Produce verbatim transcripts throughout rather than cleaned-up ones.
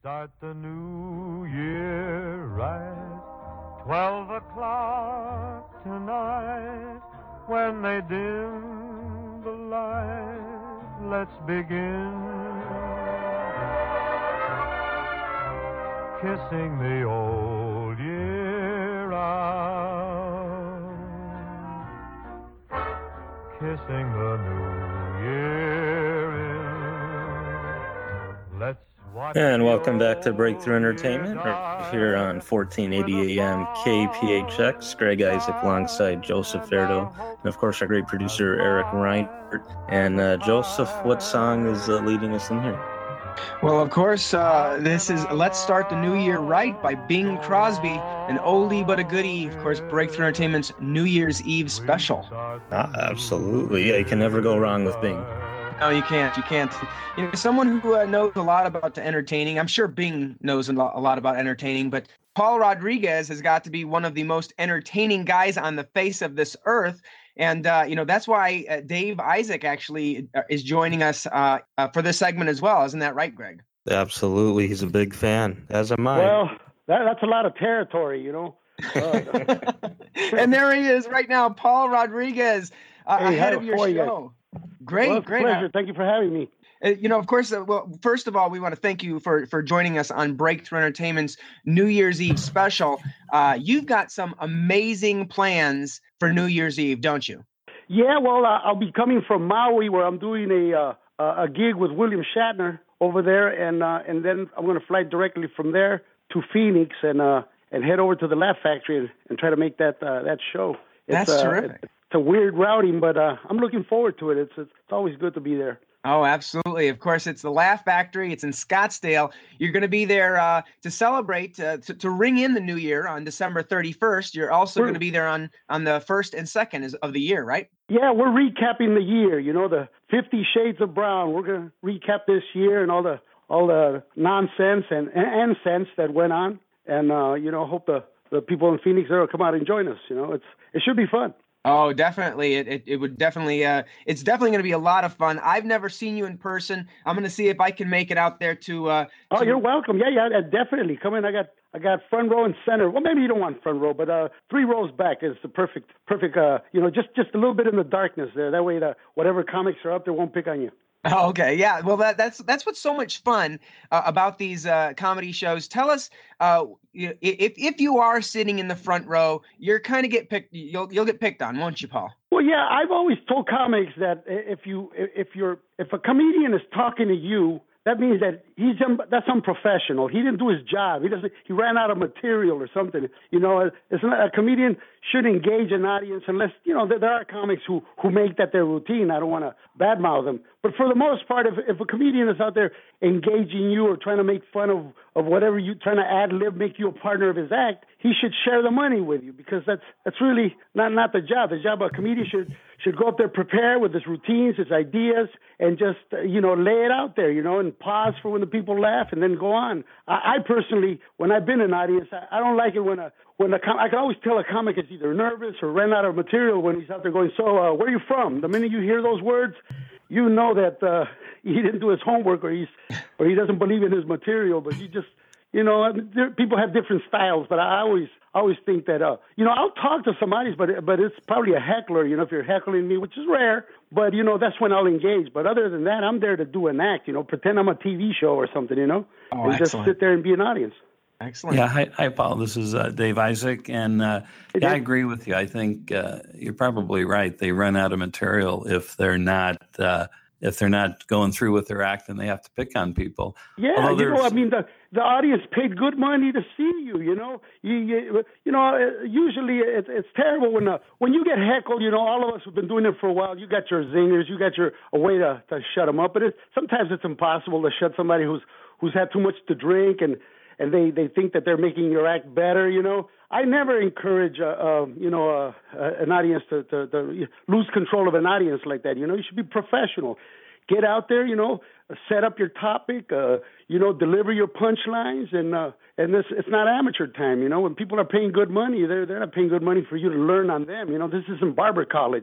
start the new year right. Twelve o'clock tonight, when they dim the light, let's begin kissing the old year out, kissing the new year in. Let's watch. And welcome back to Breakthrough Entertainment here on fourteen eighty A M K P H X. Greg Isaac alongside Joseph Verdo, and of course our great producer Eric Reinert. And uh, Joseph, what song is uh, leading us in here? Well, of course, uh, this is Let's Start the New Year Right by Bing Crosby, an oldie but a goodie. Of course, Breakthrough Entertainment's New Year's Eve special. Ah, absolutely. Yeah, you can never go wrong with Bing. No, you can't. You can't. You know, someone who uh, knows a lot about entertaining. I'm sure Bing knows a lot, a lot about entertaining, but Paul Rodriguez has got to be one of the most entertaining guys on the face of this earth. And, uh, you know, that's why uh, Dave Isaac actually is joining us uh, uh, for this segment as well. Isn't that right, Greg? Absolutely. He's a big fan, as am I. Well, that, that's a lot of territory, you know. Uh, and there he is right now, Paul Rodriguez, uh, hey, ahead of your show. You Great, well, great. Pleasure. Thank you for having me. Uh, you know, of course, uh, well, first of all, we want to thank you for, for joining us on Breakthrough Entertainment's New Year's Eve special. Uh, you've got some amazing plans for New Year's Eve, don't you? Yeah, well, uh, I'll be coming from Maui, where I'm doing a uh, a gig with William Shatner over there, and uh, and then I'm going to fly directly from there to Phoenix and uh, and head over to the Laugh Factory and, and try to make that uh, that show. It's, That's terrific. Uh, it's a weird routing, but uh, I'm looking forward to it. It's it's always good to be there. Oh, absolutely. Of course, it's the Laugh Factory. It's in Scottsdale. You're going to be there uh, to celebrate, uh, to, to ring in the new year on December thirty-first. You're also going to be there on, on the first and second of the year, right? Yeah, we're recapping the year, you know, the Fifty Shades of Brown. We're going to recap this year and all the all the nonsense and, and sense that went on. And, uh, you know, hope the, the people in Phoenix there will come out and join us. You know, it's it should be fun. Oh, definitely. It it, it would definitely, uh, it's definitely going to be a lot of fun. I've never seen you in person. I'm going to see if I can make it out there to. Uh, oh, to... you're welcome. Yeah, yeah, definitely. Come in. I got I got front row and center. Well, maybe you don't want front row, but uh, three rows back is the perfect, perfect, uh, you know, just, just a little bit in the darkness there. That way, the, whatever comics are up there won't pick on you. Oh, okay. Yeah. Well, that, that's that's what's so much fun uh, about these uh, comedy shows. Tell us, uh, if if you are sitting in the front row, you're kind of get picked. You'll you'll get picked on, won't you, Paul? Well, yeah. I've always told comics that if you if you're if a comedian is talking to you, that means that he's that's unprofessional. He didn't do his job. He doesn't. He ran out of material or something. You know, it's not, a comedian should engage an audience unless you know there, there are comics who who make that their routine. I don't want to badmouth them, but for the most part, if if a comedian is out there engaging you or trying to make fun of of whatever you trying to ad lib, make you a partner of his act, he should share the money with you because that's that's really not not the job. The job of a comedian should should go up there prepared with his routines, his ideas, and just uh, you know lay it out there, you know, and pause for when the people laugh and then go on. I, I personally, when I've been in an audience, I, I don't like it when a when a com- I can always tell a comic is either nervous or ran out of material when he's out there going, so uh, where are you from? The minute you hear those words, you know that uh, he didn't do his homework or he's or he doesn't believe in his material. But you just you know, there, people have different styles, but I always always think that, uh, you know, I'll talk to some audience, but but it's probably a heckler, you know, if you're heckling me, which is rare, but, you know, that's when I'll engage. But other than that, I'm there to do an act, you know, pretend I'm a T V show or something, you know, oh, and excellent. just sit there and be an audience. Excellent. Yeah, hi, hi Paul. This is uh, Dave Isaac, and uh, yeah, I agree with you. I think uh, you're probably right. They run out of material if they're not uh, if they're not going through with their act, and they have to pick on people. Yeah, you know, I mean, the the audience paid good money to see you. You know, you you, you know, usually it's it's terrible when uh, when you get heckled. You know, all of us have been doing it for a while. You got your zingers, you got your a way to, to shut them up, but it, sometimes it's impossible to shut somebody who's who's had too much to drink and. And they, they think that they're making your act better, you know. I never encourage, uh, uh, you know, uh, uh, an audience to, to, to lose control of an audience like that. You know, you should be professional. Get out there, you know, set up your topic, uh, you know, deliver your punchlines, and uh, and this it's not amateur time. You know, when people are paying good money, they're they're not paying good money for you to learn on them. You know, this isn't barber college.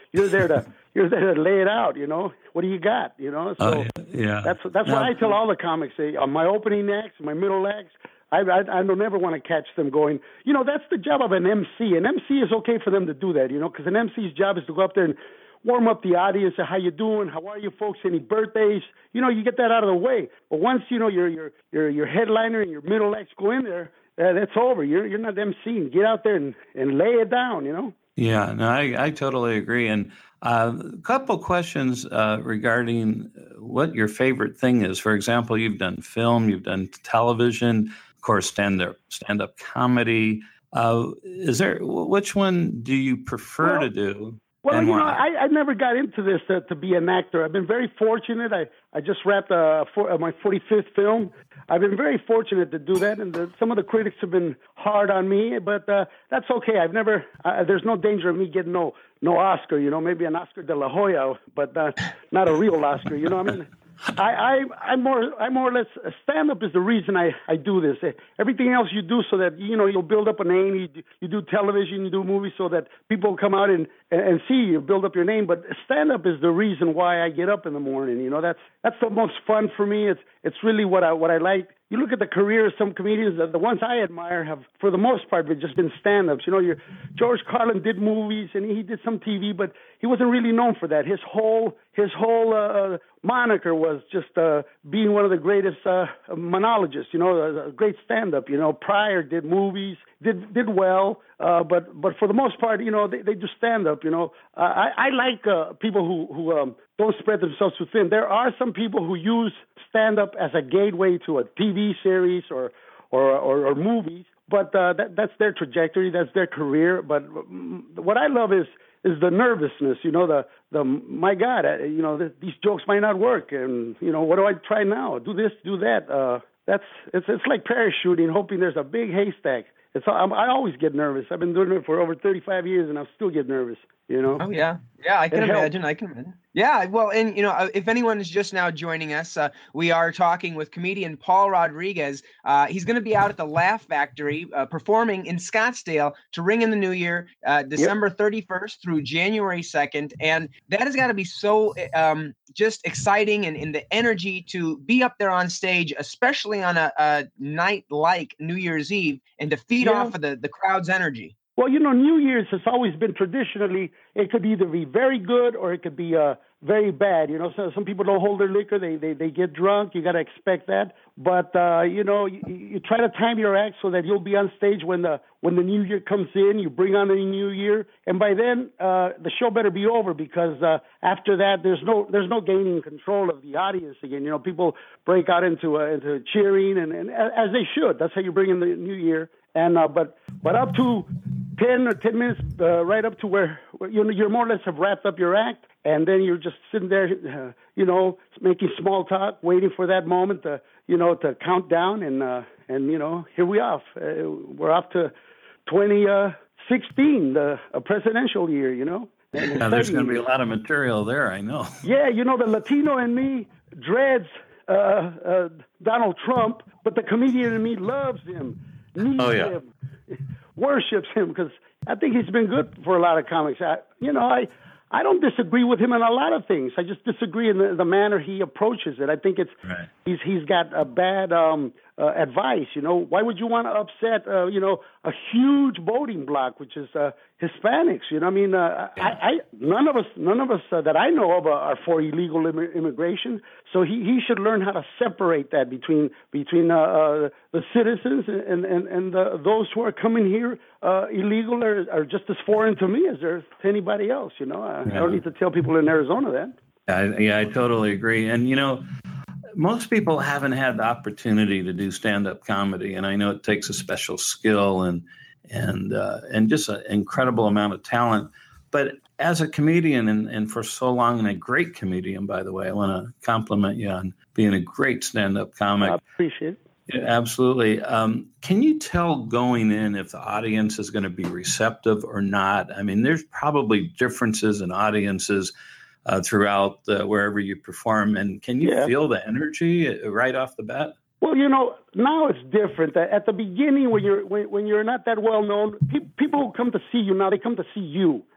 you're there to you're there to lay it out. You know, what do you got? You know, so Oh, yeah. that's that's Now- why I tell all the comics, say, on my opening acts, my middle acts, I, I I don't ever want to catch them going. You know, that's the job of an M C. An M C is okay for them to do that. You know, because an M C's job is to go up there and warm up the audience. Say, how you doing? How are you, folks? Any birthdays? You know, you get that out of the way. But once you know your your your your headliner and your middle acts go in there, uh, that's over. You're you're not MCing. Get out there and, and lay it down. You know. Yeah, no, I, I totally agree. And uh, a couple questions uh, regarding what your favorite thing is. For example, you've done film, you've done television, of course, stand-up, stand-up comedy. Uh, is there which one do you prefer Well, to do? Well, and you know, why? I, I never got into this to, to be an actor. I've been very fortunate. I, I just wrapped uh, for, uh, my forty-fifth film. I've been very fortunate to do that, and the, some of the critics have been hard on me, but uh, that's okay. I've never. Uh, there's no danger of me getting no no Oscar. You know, maybe an Oscar de la Hoya, but uh, not a real Oscar. You know what I mean? I, I, I'm more, I more or less, stand-up is the reason I, I do this. Everything else you do so that, you know, you'll build up a name. You do, you do television, you do movies so that people come out and, and see you, build up your name. But stand-up is the reason why I get up in the morning. You know, that's that's the most fun for me. It's it's really what I what I like. You look at the career of some comedians, the, the ones I admire have, for the most part, just been stand-ups. You know, your George Carlin did movies and he did some T V, but he wasn't really known for that. His whole his whole uh, moniker was just uh, being one of the greatest uh, monologists. You know, a, a great stand-up. You know, Pryor did movies, did did well, uh, but but for the most part, you know, they, they do stand-up. You know, uh, I I like uh, people who who um, don't spread themselves too thin. There are some people who use stand-up as a gateway to a T V series or or or, or movies, but uh, that that's their trajectory, that's their career. But what I love is is the nervousness. You know, the the my God, uh, you know, th- these jokes might not work, and you know, what do I try now? Do this, do that. Uh, that's it's it's like parachuting, hoping there's a big haystack. It's I'm, I always get nervous. I've been doing it for over thirty-five years, and I still get nervous. You know. Oh yeah, yeah. I can It helps. imagine. I can imagine. Yeah. Well, and you know, uh, if anyone is just now joining us, uh, we are talking with comedian Paul Rodriguez. Uh, he's going to be out at the Laugh Factory uh, performing in Scottsdale to ring in the new year, uh, December thirty-first through January second, and that has got to be so um, just exciting, and, and the energy to be up there on stage, especially on a, a night like New Year's Eve, and to feed Yeah. off of the the crowd's energy. Well, you know, New Year's has always been traditionally, it could either be very good or it could be uh, very bad. You know, so some people don't hold their liquor. They they, they get drunk. You got to expect that. But, uh, you know, you, you try to time your act so that you'll be on stage when the when the New Year comes in. You bring on the New Year. And by then, uh, the show better be over because uh, after that, there's no there's no gaining control of the audience again. You know, people break out into uh, into cheering, and, and as they should. That's how you bring in the New Year. And uh, but but up to ten or ten minutes, uh, right up to where, where you know you're more or less have wrapped up your act, and then you're just sitting there, uh, you know, making small talk, waiting for that moment to you know to count down, and uh, and you know here we are. Uh, we're off to twenty sixteen, the a presidential year, you know. And Yeah, there's going to be a years. lot of material there, I know. Yeah, you know, the Latino in me dreads uh, uh, Donald Trump, but the comedian in me loves him, needs Oh, yeah. him, worships him, because I think he's been good for a lot of comics. I, you know, I I don't disagree with him on a lot of things. I just disagree in the, the manner he approaches it. I think it's Right. he's he's got a bad um, uh, advice. You know, why would you want to upset uh, you know a huge voting bloc, which is uh, Hispanics? You know, I mean, uh, I, I none of us none of us uh, that I know of uh, are for illegal Im- immigration. So he, he should learn how to separate that between between uh, uh, the citizens and and and uh, those who are coming here uh, illegal are, are just as foreign to me as they're to anybody else. You know, I, I don't need to tell people in Arizona that. I, yeah, I totally agree. And, you know, most people haven't had the opportunity to do stand-up comedy, and I know it takes a special skill and and uh, and just an incredible amount of talent. But as a comedian, and, and for so long, and a great comedian, by the way, I want to compliment you on being a great stand-up comic. I appreciate it. Yeah, absolutely. Um, can you tell going in if the audience is going to be receptive or not? I mean, there's probably differences in audiences uh, throughout uh, wherever you perform. And can you Yeah. feel the energy right off the bat? Well, you know, now it's different. At the beginning, when you're when, when you're not that well known, pe- people who come to see you now, they come to see you.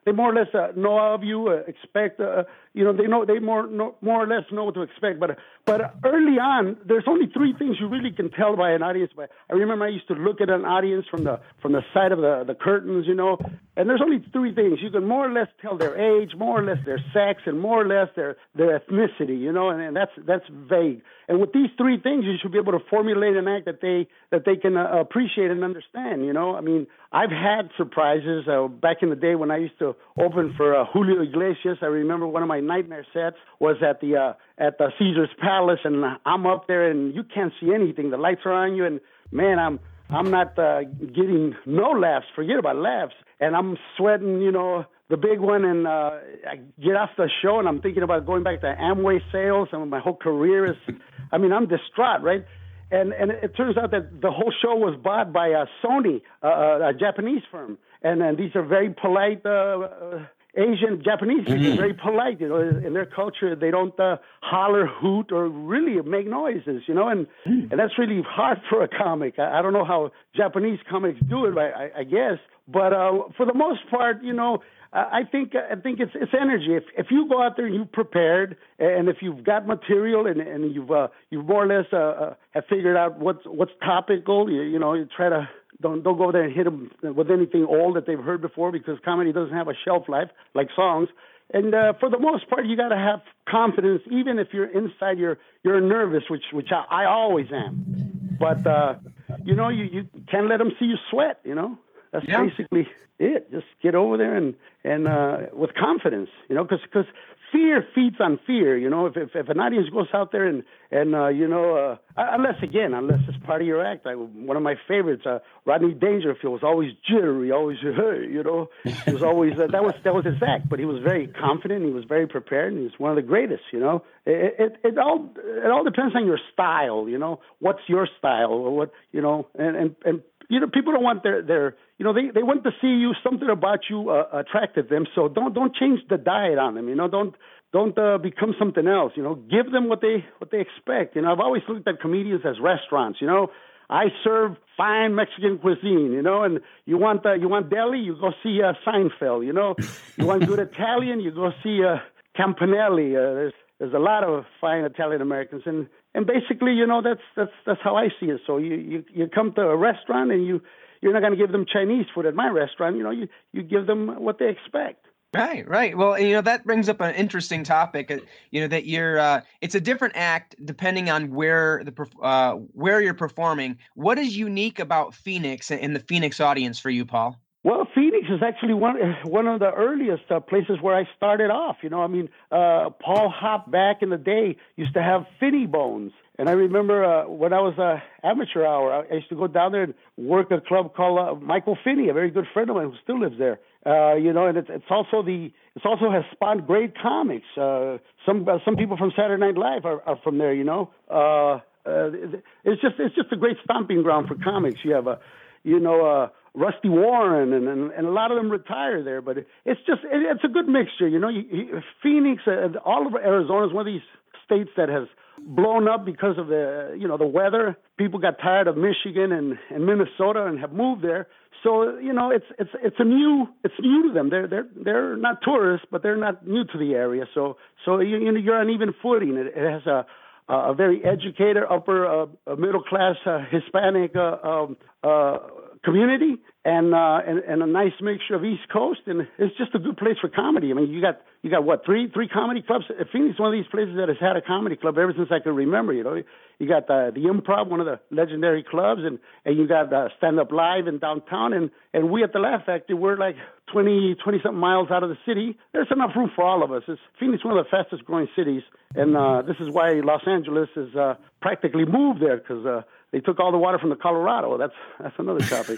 they more or less uh, know of you, uh, expect, uh, you know, they know they more know, more or less know what to expect. But but early on, there's only three things you really can tell by an audience. But I remember I used to look at an audience from the from the side of the the curtains, you know, and there's only three things you can more or less tell: their age, more or less their sex, and more or less their their ethnicity, you know, and, and that's that's vague. And with these three things, you should be able to formulate an act that they that they can uh, appreciate and understand. You know, I mean, I've had surprises uh, back in the day when I used to open for uh, Julio Iglesias. I remember one of my nightmare sets was at the uh, at the Caesar's Palace, and I'm up there, and you can't see anything. The lights are on you, and man, I'm I'm not uh, getting no laughs. Forget about laughs, and I'm sweating. You know, the big one, and uh, I get off the show, and I'm thinking about going back to Amway sales, and my whole career is. I mean, I'm distraught, right? And and it turns out that the whole show was bought by uh, Sony, uh, a Japanese firm, and and these are very polite uh, uh, Asian Japanese people, mm-hmm. very polite. You know, in their culture, they don't uh, holler, hoot, or really make noises. You know, and mm. and that's really hard for a comic. I, I don't know how Japanese comics do it, I, I, I guess, but uh, for the most part, you know. I think I think it's it's energy. If if you go out there and you've prepared, and if you've got material and and you've uh, you've more or less uh, uh, have figured out what's what's topical, you, you know, you try to don't don't go there and hit them with anything old that they've heard before, because comedy doesn't have a shelf life like songs. And uh, for the most part, you got to have confidence, even if you're inside you're you're nervous, which which I, I always am. But uh, you know, you you can't let them see you sweat. You know. That's yeah. basically it. Just get over there and and uh, with confidence, you know, because because fear feeds on fear. You know, if if, if an audience goes out there and and uh, you know, uh, unless again, unless it's part of your act. I, one of my favorites, uh, Rodney Dangerfield, was always jittery, always hey, you know, he was always uh, that was that was his act. But he was very confident. He was very prepared, and he was one of the greatest. You know, it it, it all it all depends on your style. You know, what's your style or what you know, and and and. You know, people don't want their, their you know, they, they want to see you, something about you uh, attracted them. So don't don't change the diet on them. You know, don't don't uh, become something else. You know, give them what they what they expect. You know, I've always looked at comedians as restaurants. You know, I serve fine Mexican cuisine. You know, and you want uh, you want deli, you go see uh, Seinfeld. You know, you want good Italian, you go see uh, Campanelli. Uh, there's there's a lot of fine Italian Americans, and. And basically, you know, that's that's that's how I see it. So you, you, you come to a restaurant and you you're not going to give them Chinese food at my restaurant. You know, you, you give them what they expect. Right, right. Well, you know, that brings up an interesting topic. Uh, you know, that you're uh, it's a different act depending on where the uh, where you're performing. What is unique about Phoenix and the Phoenix audience for you, Paul? Well, Phoenix is actually one one of the earliest uh, places where I started off. You know, I mean, uh, Paul Hopp back in the day used to have Finny Bones. And I remember uh, when I was a uh, amateur hour, I used to go down there and work a club called uh, Michael Finney, a very good friend of mine who still lives there. Uh, you know, and it's, it's also the it's also has spawned great comics. Uh, some uh, some people from Saturday Night Live are, are from there. You know, uh, uh, it's just it's just a great stomping ground for comics. You have a, you know, uh, Rusty Warren, and, and and a lot of them retire there. But it, it's just it, it's a good mixture. You know, you, you, Phoenix, uh, all of Arizona is one of these states that has blown up because of the you know the weather. People got tired of Michigan and, and Minnesota and have moved there. So you know it's it's it's a new it's new to them. They're they're they're not tourists, but they're not new to the area. So so you, you know you're on even footing. It, it has a a very educated upper uh, middle class uh, Hispanic uh, um, uh, community, and, uh, and and a nice mixture of East Coast, and it's just a good place for comedy. I mean, you got you got what three three comedy clubs. Phoenix is one of these places that has had a comedy club ever since I can remember. You know, you got uh, the Improv, one of the legendary clubs, and, and you got uh, Stand Up Live in downtown, and, and we at the Laugh Factory, we're like twenty, twenty something miles out of the city. There's enough room for all of us. It's, Phoenix is one of the fastest growing cities, and uh, this is why Los Angeles is uh, practically moved there, because uh, they took all the water from the Colorado. That's that's another topic.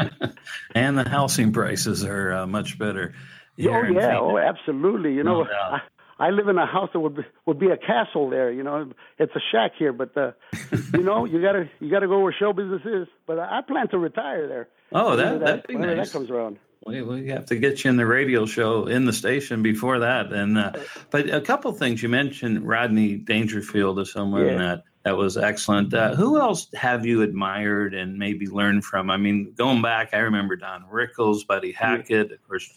And the housing prices are uh, much better. Oh yeah, oh absolutely. You know, no I, I live in a house that would be, would be a castle there. You know, it's a shack here, but uh, you know, you gotta you gotta go where show business is. But I plan to retire there. Oh, that that that'd be nice. That comes around. We we have to get you in the radio show in the station before that. And uh, but a couple things you mentioned, Rodney Dangerfield is someone yeah. that. That was excellent. Uh, who else have you admired and maybe learned from? I mean, going back, I remember Don Rickles, Buddy Hackett, of course,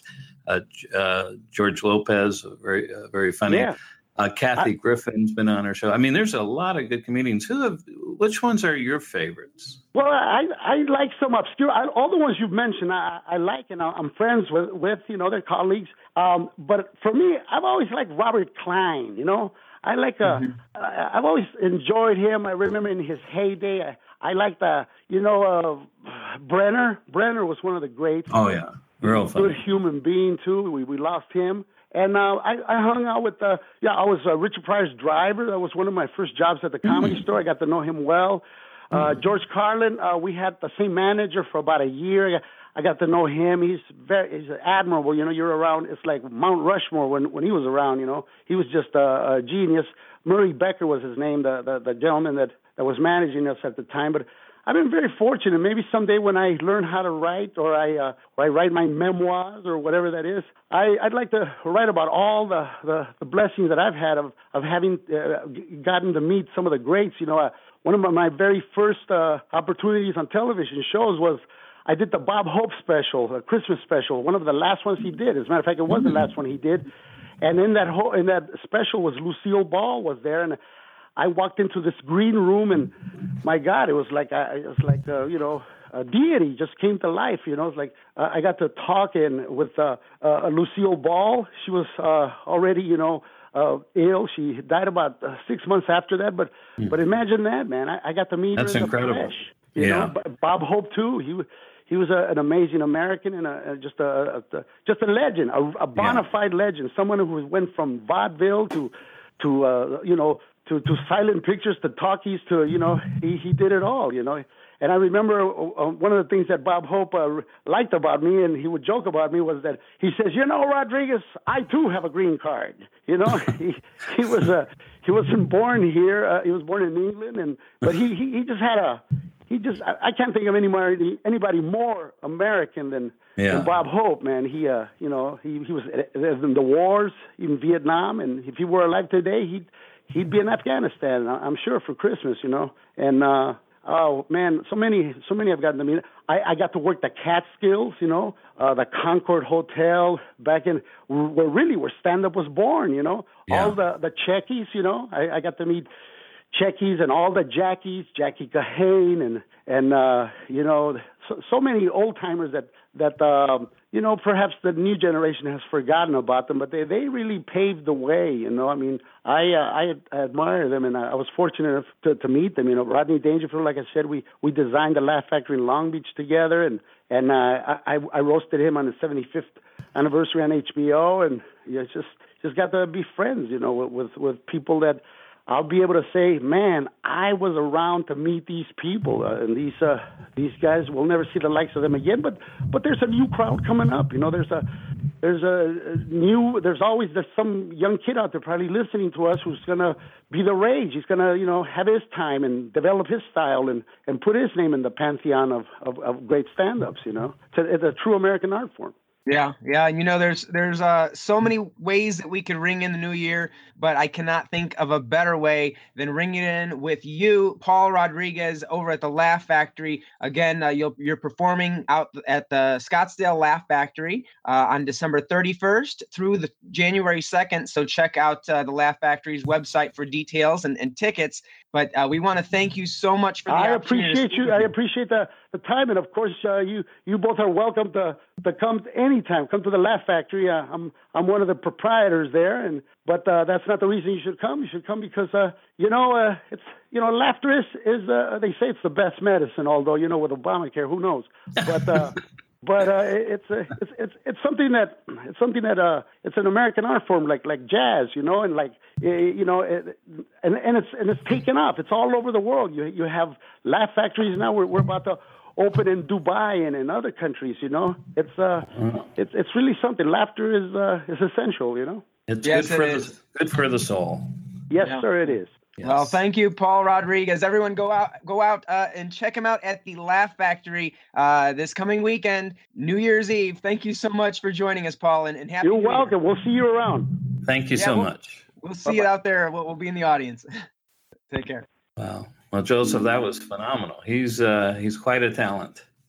uh, uh, George Lopez, very uh, very funny. Yeah. Uh, Kathy I, Griffin's been on our show. I mean, there's a lot of good comedians. Who have? Which ones are your favorites? Well, I I like some obscure. I, all the ones you've mentioned, I, I like, and I'm friends with, with you know, their colleagues. Um, but for me, I've always liked Robert Klein. You know, I like. Uh, mm-hmm. I, I've always enjoyed him. I remember in his heyday. I, I like the, you know, uh, Brenner. Brenner was one of the greats. Oh yeah, real funny. Good human being too. We we lost him. And uh, I, I hung out with, uh, yeah, I was uh, Richard Pryor's driver. That was one of my first jobs at the Comedy mm-hmm. Store. I got to know him well. Uh, mm-hmm. George Carlin, uh, we had the same manager for about a year. I got to know him. He's very, he's admirable. You know, you're around. It's like Mount Rushmore when, when he was around. You know, he was just a, a genius. Murray Becker was his name, the, the the gentleman that that was managing us at the time. But I've been very fortunate. Maybe someday when I learn how to write, or I uh, or I write my memoirs, or whatever that is, I, I'd like to write about all the, the, the blessings that I've had of of having uh, gotten to meet some of the greats. You know, uh, one of my, my very first uh, opportunities on television shows was I did the Bob Hope special, a Christmas special, one of the last ones he did. As a matter of fact, it was the last one he did. And in that whole in that special was Lucille Ball was there, and I walked into this green room, and my God, it was like I, it was like uh, you know, a deity just came to life. You know, it's like uh, I got to talk in with uh, uh, Lucille Ball. She was uh, already, you know, uh, ill. She died about uh, six months after that. But mm. but imagine that, man. I, I got to meet That's her in incredible. the flesh. You yeah. know, Bob Hope too. He was. He was a, an amazing American and a, a, just a, a just a legend, a, a bona fide yeah. legend. Someone who went from vaudeville to to uh, you know to, to silent pictures to talkies to you know he, he did it all. You know, and I remember uh, one of the things that Bob Hope uh, liked about me, and he would joke about me, was that he says, you know, Rodriguez, I too have a green card. You know, he he was a he wasn't born here. Uh, he was born in England, and but he he, he just had a. He just, I can't think of anybody, anybody more American than, yeah. than Bob Hope, man. He, uh, you know, he, he was in the wars, in Vietnam, and if he were alive today, he'd, he'd be in Afghanistan, I'm sure, for Christmas, you know. And, uh, oh, man, so many, so many I've gotten to meet. I, I got to work the Catskills, you know, uh, the Concord Hotel back in, where really where stand-up was born, you know. Yeah. All the, the Checkies, you know, I, I got to meet Checkies and all the Jackies, Jackie Kahane, and and uh, you know so, so many old timers that that um, you know perhaps the new generation has forgotten about them, but they, they really paved the way. You know, I mean, I uh, I, I admire them, and I, I was fortunate enough to, to meet them. You know, Rodney Dangerfield, like I said, we we designed the Laugh Factory in Long Beach together, and and uh, I I roasted him on the seventy-fifth anniversary on H B O, and you know, just just got to be friends. You know, with with, with people that I'll be able to say, man, I was around to meet these people, uh, and these uh, these guys will never see the likes of them again. But but there's a new crowd coming up. You know, there's a there's a new there's always there's some young kid out there probably listening to us who's gonna be the rage. He's gonna you know have his time and develop his style and, and put his name in the pantheon of of, of great stand-ups. You know, it's a, it's a true American art form. Yeah, yeah, and you know, there's there's uh so many ways that we could ring in the new year, but I cannot think of a better way than ringing in with you, Paul Rodriguez, over at the Laugh Factory. Again, uh, you'll, you're performing out at the Scottsdale Laugh Factory uh, on December thirty-first through the January second. So check out uh, the Laugh Factory's website for details and, and tickets. But uh, we want to thank you so much for the I appreciate you. you. I appreciate the, the time, and of course, uh, you you both are welcome to, to come anytime. Come to the Laugh Factory. Uh, I'm I'm one of the proprietors there, and but uh, that's not the reason you should come. You should come because uh, you know uh, it's you know laughter is is uh, they say it's the best medicine. Although you know with Obamacare, who knows? But uh, but uh, it's, uh, it's it's it's something that it's something that uh, it's an American art form like like jazz, you know, and like you know, it, and and it's and it's taken off. It's all over the world. You you have laugh factories now. We're we're about to open in Dubai and in other countries. You know, it's uh, it's it's really something. Laughter is uh, is essential. You know, it's yes, good for it the is. good for the soul. Yes, yeah. sir, it is. Yes. Well, thank you, Paul Rodriguez. Everyone go out go out uh, and check him out at the Laugh Factory uh, this coming weekend, New Year's Eve. Thank you so much for joining us, Paul, and, and happy You're New welcome. Year. We'll see you around. Thank you yeah, so we'll, much. We'll see you out there. We'll, we'll be in the audience. Take care. Wow. Well, Joseph, that was phenomenal. He's uh, he's quite a talent.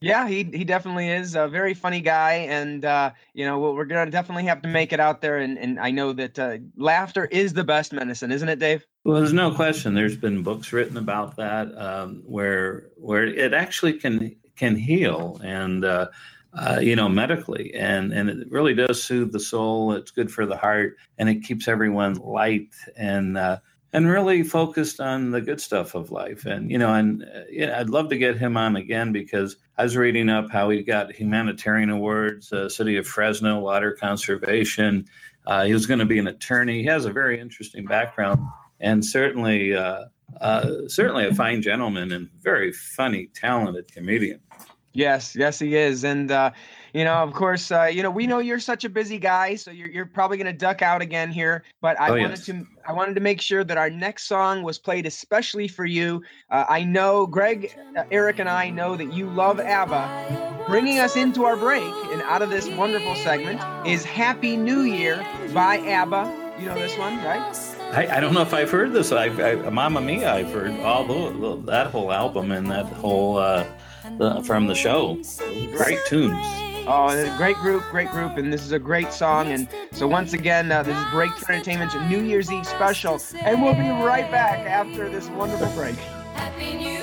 Yeah, he he definitely is a very funny guy, and uh, you know we're gonna definitely have to make it out there. And, and I know that uh, laughter is the best medicine, isn't it, Dave? Well, there's no question. There's been books written about that, um, where where it actually can can heal, and uh, uh, you know, medically, and and it really does soothe the soul. It's good for the heart, and it keeps everyone light and. Uh, And really focused on the good stuff of life. And, you know, and uh, yeah, I'd love to get him on again, because I was reading up how he got humanitarian awards, uh, City of Fresno, water conservation. Uh, he was going to be an attorney. He has a very interesting background, and certainly, uh, uh, certainly a fine gentleman and very funny, talented comedian. Yes, yes, he is. And, uh, you know, of course, uh, you know, we know you're such a busy guy, so you're, you're probably going to duck out again here. But I Oh, wanted yes. to I wanted to make sure that our next song was played especially for you. Uh, I know Greg, uh, Eric, and I know that you love ABBA. Bringing us into our break and out of this wonderful segment is Happy New Year by ABBA. You know this one, right? I, I don't know if I've heard this. I, I, Mamma Mia, I've heard all the, that whole album and that whole uh, the, from the show. Great tunes. Oh, great group, great group, and this is a great song. And so once again, uh, this is Breakthrough Entertainment's New Year's Eve special, and we'll be right back after this wonderful break. Happy New